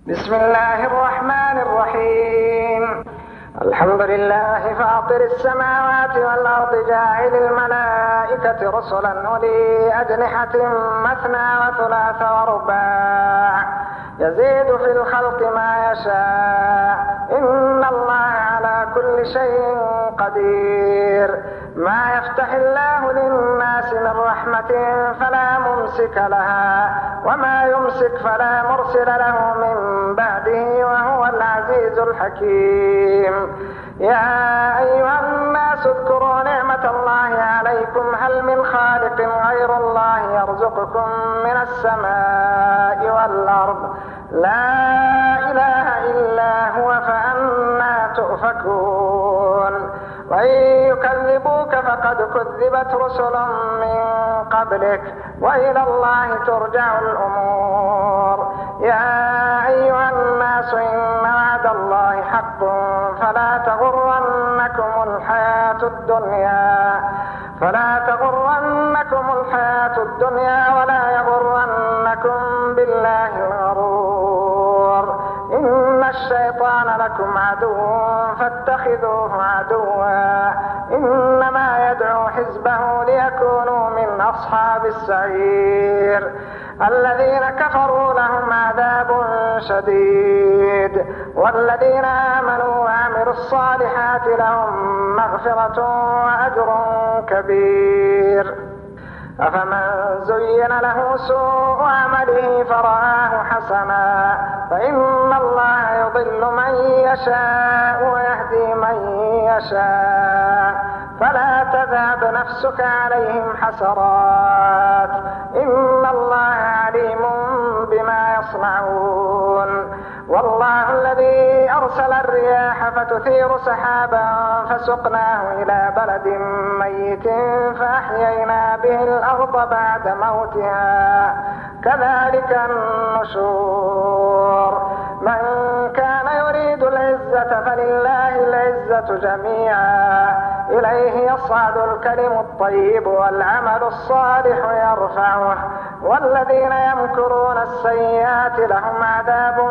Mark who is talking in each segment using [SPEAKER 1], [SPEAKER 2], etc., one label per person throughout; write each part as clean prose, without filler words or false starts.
[SPEAKER 1] بسم الله الرحمن الرحيم. الحمد لله فاطر السماوات والأرض جاعل الملائكة رسلا أولي أجنحة مثنى وثلاث ورباع يزيد في الخلق ما يشاء إن الله على كل شيء قدير. ما يفتح الله للناس من رحمة فلا ممسك لها وما يمسك فلا مرسل له من بعده وهو العزيز الحكيم. يا أيها الناس اذكروا نعمة الله عليكم هل من خالق غير الله يرزقكم من السماء والأرض لا إله إلا هو فأنى تؤفكون. وإن يكذبوك فقد كذبت رسل من قبلك وإلى الله ترجع الأمور. يا أيها الناس إن وعد الله حق فلا تغرنكم الحياة الدنيا ولا يغرنكم بالله الغرور. إن الشيطان لكم عدو فاتخذوه عدوا إنما يدعو حزبه ليكونوا من أصحاب السعير. الذين كفروا لهم عذاب شديد والذين آمنوا وعملوا الصالحات لهم مغفرة وأجر كبير. أفمن زين له سوء عمله فرآه حسنا فإن الله يضل من يشاء ويهدي من يشاء فلا تذهب نفسك عليهم حسرات إن الله عليم بما يصنعون. والله الذي أرسل الرياح فتثير سحابا فسقناه إلى بلد ميت فأحيينا به الأرض بعد موتها كذلك النشور. من كان يريد العزة فلله العزة جميعا إليه يصعد الكلم الطيب والعمل الصالح يرفعه والذين يمكرون السيئات لهم عذاب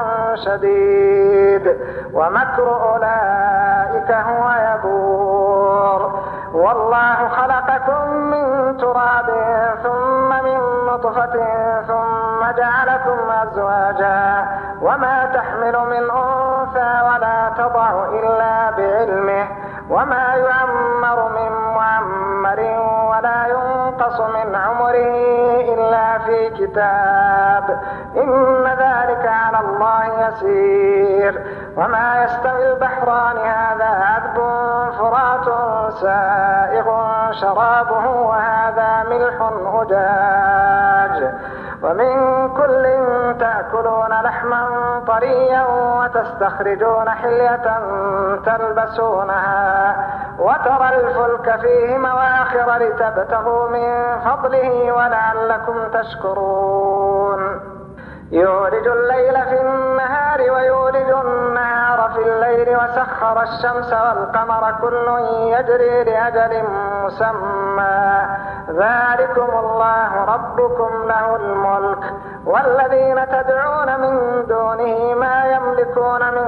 [SPEAKER 1] شديد ومكر أولئك هو يبور. والله خلقكم من تراب ثم من نطفة ثم جعلكم أزواجا وما تحمل من أنثى ولا تضع إلا بعلمه وما يعمر من معمر ولا ينقص من عمره إلا في كتاب إن ذلك على الله يسير. وما يستوي البحران هذا عذب فرات سائغ شرابه وهذا ملح أجاج ومن كل تأكلون لحما طريا وتستخرجون حلية تلبسونها وترى الفلك فيه مواخر لتبتغوا من فضله ولعلكم تشكرون. يولج الليل في النهار ويولج النهار في الليل وسخر الشمس والقمر كل يجري لأجل مسمى ذلكم الله ربكم له الملك والذين تدعون من دونه ما يملكون من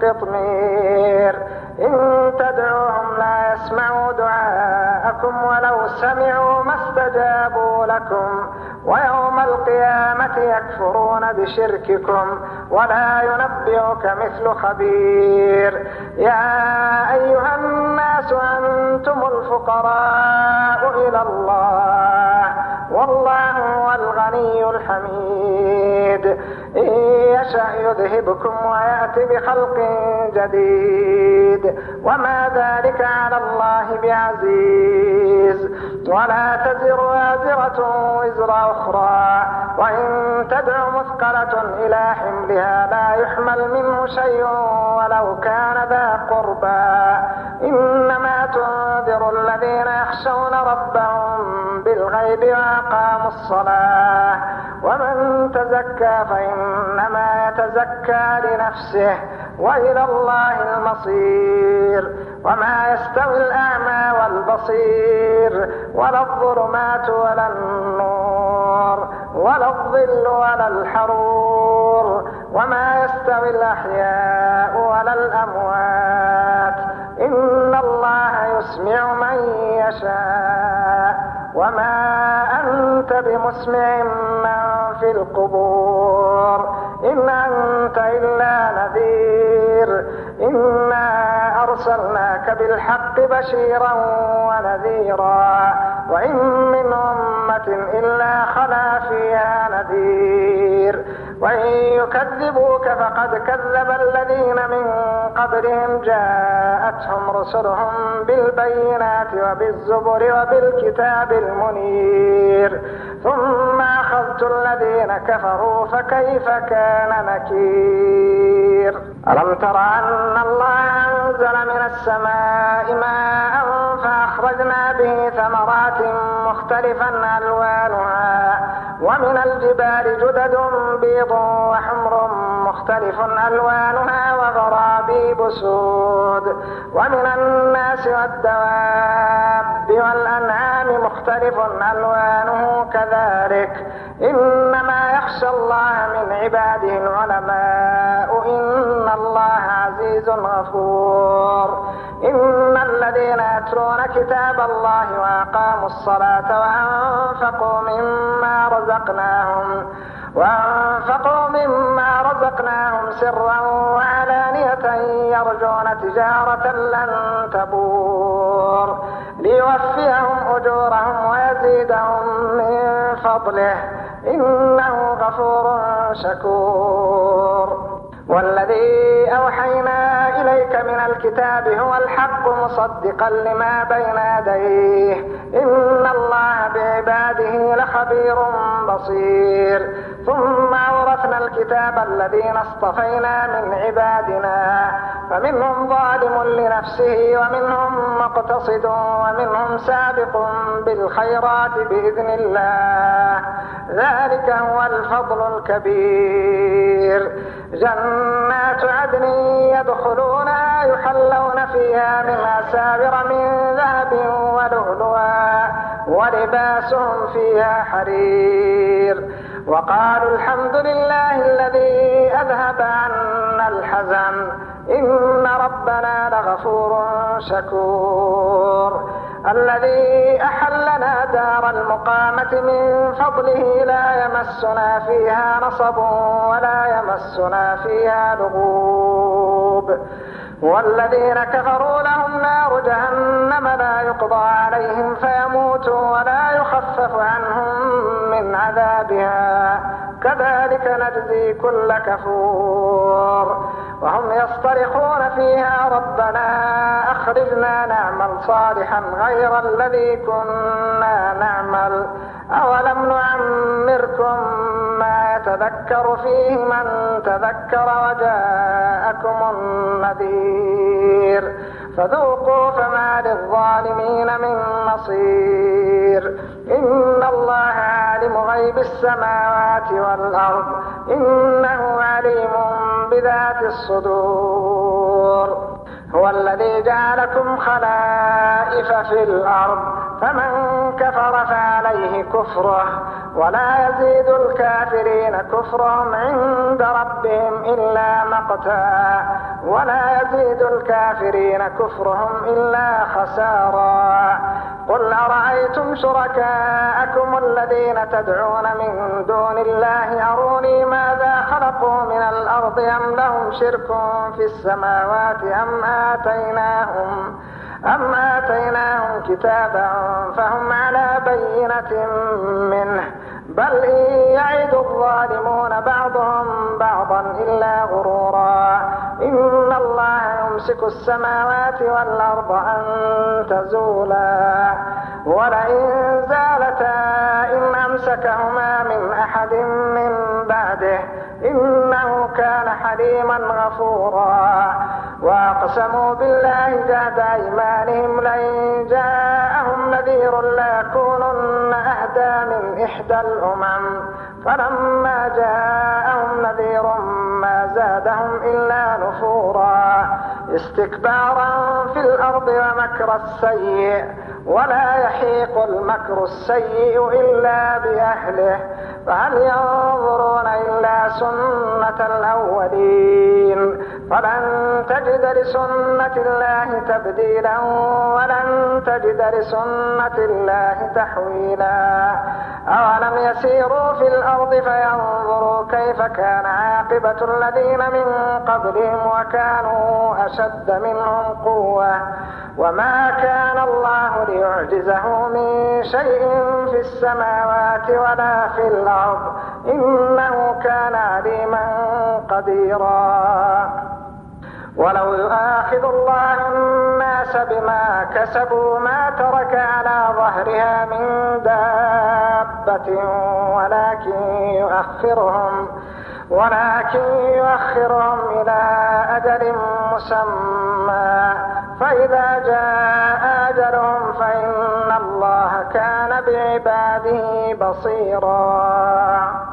[SPEAKER 1] قطمير إن تدعوهم لا يسمعوا دعاءكم ولو سمعوا ما استجابوا لكم ويوم القيامة يكفرون بشرككم ولا ينبئك مثل خبير. يا أيها الناس أنتم الفقراء إلى الله والله هو الغني الحميد. إن يشأ يذهبكم ويأتي بخلق جديد وما ذلك على الله بعزيز. ولا تزر وازرة وزر أخرى وإن تدع مثقلة إلى حملها لا يحمل منه شيء ولو كان ذا قربى إنما تنذر الذين يخشون ربهم بالغيب وأقاموا الصلاة ومن تزكى فإنما يتزكى لنفسه وإلى الله المصير. وما يستوي الأعمى والبصير ولا الظلمات ولا النور ولا الظل ولا الحرور وما يستوي الأحياء ولا الأموات إن الله يسمع من يشاء وما أنت بمسمع من في القبور إن أنت إلا نذير إنا أرسلناك بالحق بشيرا ونذيرا وإن من أمة إلا خلا فيها نذير وإن يكذبوك فقد كذب الذين من قبلهم جاءتهم رسلهم بالبينات وبالزبر وبالكتاب المنير ثم أخذت الذين كفروا فكيف كان نكير ألم تر أن الله أنزل من السماء ماء فأخرجنا به ثمرات مختلفا ألوانها ومن الجبال جدد بيض وحمر مختلف ألوانها وغرابيب سود ومن الناس والدواب والأنعام مختلف ألوانه كذلك إنما يخشى الله من عباده العلماء إن الله عزيز غفور إن الذين يتلون كتاب الله وأقاموا الصلاة وأنفقوا مما رزقناهم سرا وعلانية يرجون تجارة لن تبور ليوفيهم أجورهم ويزيدهم من فضله إنه غفور شكور والذي أوحينا إليك من الكتاب هو الحق مصدقا لما بين يديه إن الله بعباده لخبير بصير ثم أورثنا الكتاب الذين اصطفينا من عبادنا فمنهم ظالم لنفسه ومنهم مقتصد ومنهم سابق بالخيرات بإذن الله ذلك هو الفضل الكبير جنات عدن يدخلونها يحلون فيها من أساور من ذهب ولؤلؤا ولباسهم فيها حرير وقالوا الحمد لله الذي أذهب عنا الحزن إن ربنا لغفور شكور الذي أحلنا دار المقامة من فضله لا يمسنا فيها نصب ولا يمسنا فيها لغوب والذين كفروا لهم نار جهنم لا يقضى عليهم فيموتوا ولا يخفف عنهم من عذابها كذلك نجزي كل كفور وهم يصطرخون فيها ربنا أخرجنا نعمل صالحا غير الذي كنا نعمل أولم نعمركم ما يتذكر فيه من تذكر وجاءكم النذير فذوقوا فما للظالمين من نصير إن الله عالم غيب السماوات والأرض إنه عليم بذات الصدور هو الذي جعلكم خلائف في الأرض فمن كفر فعليه كفره ولا يزيد الكافرين كفرهم عند ربهم إلا مقتا ولا يزيد الكافرين كفرهم إلا خسارا قل أرأيتم شركاءكم الذين تدعون من دون الله أروني ماذا خلقوا من الأرض أم لهم شرك في السماوات أم آتيناهم كتابا فهم على بينة منه بل إن يعد الظالمون بعضهم بعضا إلا غرورا إن الله يمسك السماوات والأرض أن تزولا ولئن زالتا إن أمسكهما من أحد من بعده إنه كان حليما غفورا وأقسموا بالله جهد أيمانهم لئن جاءهم نذير ليكونن أهدى من إحدى الأمم فلما جاءهم نذير ما زادهم إلا نفورا استكبارا في الأرض ومكر السيء ولا يحيق المكر السيء إلا بأهله فهل ينظرون إلا سنة الأولين فلن تجد لسنة الله تبديلا ولن تجد لسنة الله تحويلا أولم يسيروا في الأرض فينظروا كيف كان عاقبة الذين من قبلهم وكانوا أشد منهم قوة وما كان الله ليعجزه من شيء في السماوات ولا في الأرض إنه كان عليما قديرا ولو يؤاخذ الله الناس بما كسبوا ما ترك على ظهرها من دابة ولكن يؤخرهم إلى أجل مسمى فإذا جاء أجلهم فإن الله كان بعباده بصيرا